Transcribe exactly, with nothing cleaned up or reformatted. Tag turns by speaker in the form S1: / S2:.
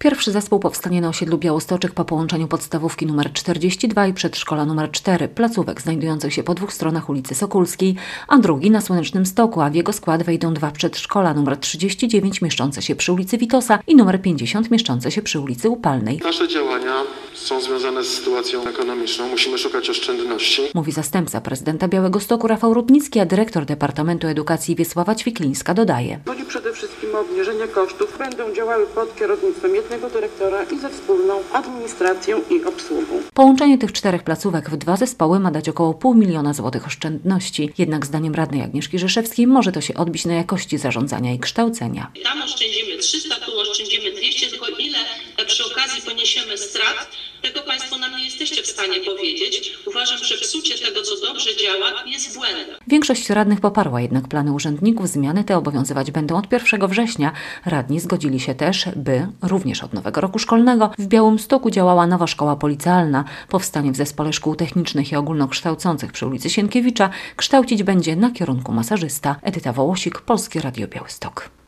S1: Pierwszy zespół powstanie na osiedlu Białostoczek po połączeniu podstawówki nr czterdzieści dwa i przedszkola nr cztery, placówek znajdujących się po dwóch stronach ulicy Sokulskiej, a drugi na Słonecznym Stoku, a w jego skład wejdą dwa przedszkola nr trzydzieści dziewięć mieszczące się przy ulicy Witosa i nr pięćdziesiąt mieszczące się przy ulicy Upalnej.
S2: Nasze działania są związane z sytuacją ekonomiczną. Musimy szukać oszczędności.
S1: Mówi zastępca prezydenta Białegostoku Rafał Rudnicki, a dyrektor Departamentu Edukacji Wiesława Ćwiklińska dodaje.
S3: Chodzi przede wszystkim o obniżenie kosztów. Będą działały pod kierownictwem jednego dyrektora i ze wspólną administracją i obsługą.
S1: Połączenie tych czterech placówek w dwa zespoły ma dać około pół miliona złotych oszczędności. Jednak zdaniem radnej Agnieszki Rzeszewskiej może to się odbić na jakości zarządzania i kształcenia.
S4: Tam oszczędzimy trzysta, tu oszczędzimy dwieście, tylko ile przy okazji poniesiemy strat, tego Państwo nam nie jesteście w stanie powiedzieć. Uważam, że psucie tego, co dobrze działa, jest błędem.
S1: Większość radnych poparła jednak plany urzędników. Zmiany te obowiązywać będą od pierwszego września. Radni zgodzili się też, by również od nowego roku szkolnego w Białymstoku działała nowa szkoła policjalna. Powstanie w Zespole Szkół Technicznych i Ogólnokształcących przy ulicy Sienkiewicza kształcić będzie na kierunku masażysta. Edyta Wołosik, Polskie Radio Białystok.